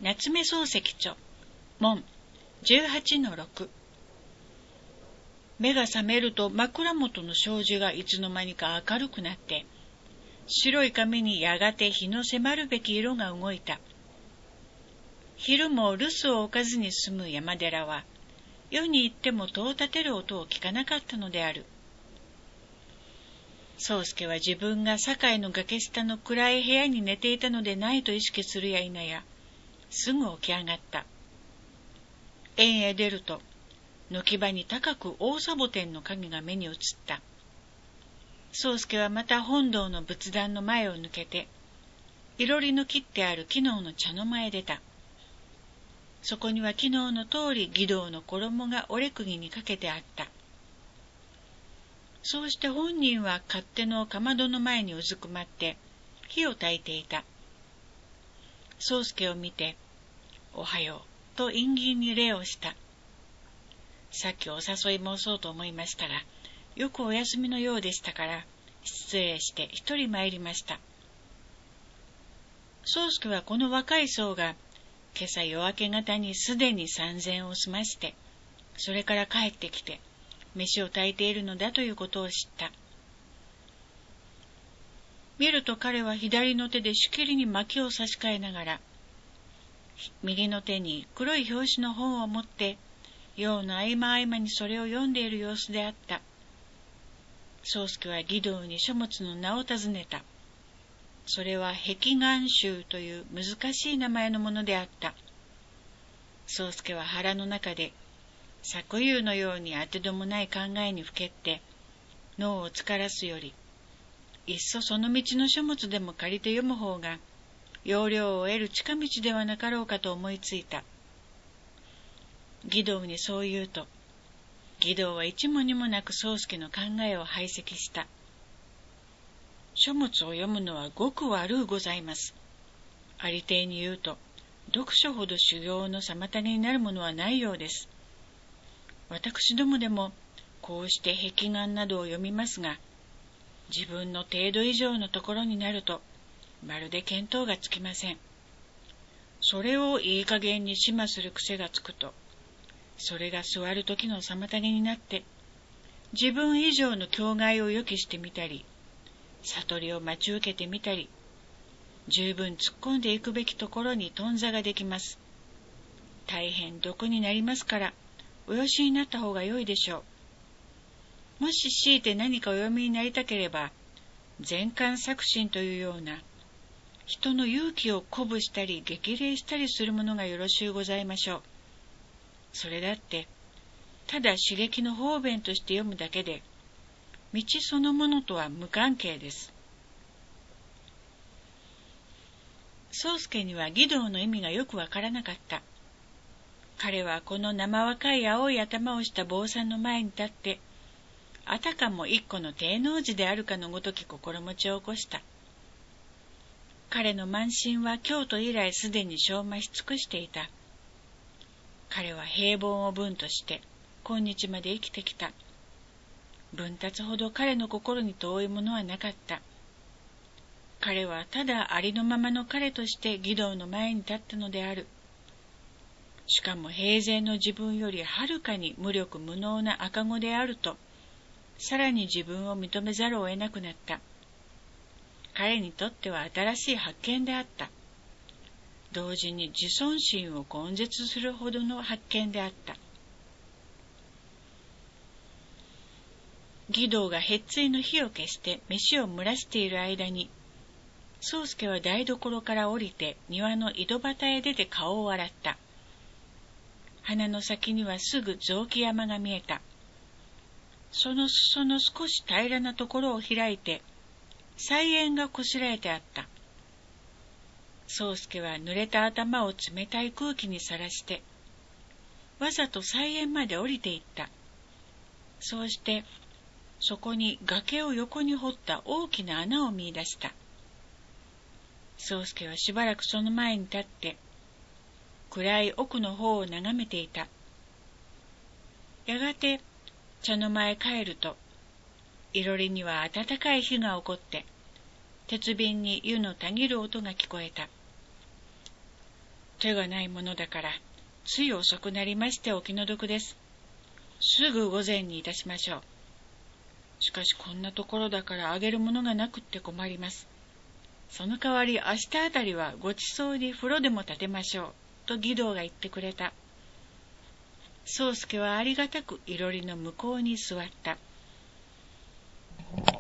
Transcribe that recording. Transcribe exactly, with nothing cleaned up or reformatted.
夏目漱石著門 じゅうはちのろく。目が覚めると枕元の障子がいつの間にか明るくなって、白い髪にやがて日の迫るべき色が動いた。昼も留守を置かずに住む山寺は、夜に行っても戸を立てる音を聞かなかったのである。宗介は自分が堺の崖下の暗い部屋に寝ていたのでないと意識するや否や、すぐ起き上がった。園へ出ると、軒場に高く大サボテンの影が目に映った。宗介はまた本堂の仏壇の前を抜けて、いろりの切ってある昨日の茶の間へ出た。そこには昨日の通り義堂の衣が折れ釘にかけてあった。そうして本人は勝手のかまどの前にうずくまって火を焚いていた。宗介を見て、おはようと陰銀に礼をした。さっきお誘い申そうと思いましたが、よくお休みのようでしたから、失礼して一人参りました。宗介はこの若い僧が、今朝夜明け方にすでに三膳を済まして、それから帰ってきて、飯を炊いているのだということを知った。見ると彼は左の手でしきりに薪を差し替えながら、右の手に黒い表紙の本を持って、用の合間合間にそれを読んでいる様子であった。宗介は義堂に書物の名を尋ねた。それは碧岩集という難しい名前のものであった。宗介は腹の中で、作遊のように当てどもない考えにふけって、脳を疲らすより、いっそその道の書物でも借りて読む方が、要領を得る近道ではなかろうかと思いついた。義堂にそう言うと、義堂は一も二もなく宗介の考えを排斥した。書物を読むのはごく悪うございます。ありていに言うと、読書ほど修行の妨げになるものはないようです。私どもでも、こうして碧岩などを読みますが、自分の程度以上のところになると、まるで見当がつきません。それをいい加減に始末する癖がつくと、それが座る時の妨げになって、自分以上の境外を予期してみたり、悟りを待ち受けてみたり、十分突っ込んでいくべきところに頓挫ができます。大変毒になりますから、およしになった方が良いでしょう。もし強いて何かお読みになりたければ、全巻作品というような、人の勇気を鼓舞したり激励したりするものがよろしゅうございましょう。それだって、ただ刺激の方便として読むだけで、道そのものとは無関係です。宗介には義堂の意味がよくわからなかった。彼はこの生若い青い頭をした坊さんの前に立って、あたかも一個の帝王寺であるかのごとき心持ちを起こした。彼の慢心は京都以来すでに消磨し尽くしていた。彼は平凡を分として今日まで生きてきた。分達ほど彼の心に遠いものはなかった。彼はただありのままの彼として義堂の前に立ったのである。しかも平然の自分よりはるかに無力無能な赤子であると、さらに自分を認めざるを得なくなった。彼にとっては新しい発見であった。同時に自尊心を根絶するほどの発見であった。義堂がへっついの火を消して飯を蒸らしている間に、宗介は台所から降りて庭の井戸端へ出て顔を洗った。鼻の先にはすぐ雑木山が見えた。その裾の少し平らなところを開いて、菜園がこしらえてあった。宗介は濡れた頭を冷たい空気にさらして、わざと菜園まで降りていった。そうして、そこに崖を横に掘った大きな穴を見出した。宗介はしばらくその前に立って、暗い奥の方を眺めていた。やがて、茶の間へ帰ると、いろりには暖かい火が起こって、鉄瓶に湯のたぎる音が聞こえた。 手がないものだから、つい遅くなりましてお気の毒です。すぐ午前にいたしましょう。しかしこんなところだからあげるものがなくって困ります。その代わり明日あたりはごちそうに風呂でも建てましょう、と義堂が言ってくれた。宗助はありがたくいろりの向こうに座った。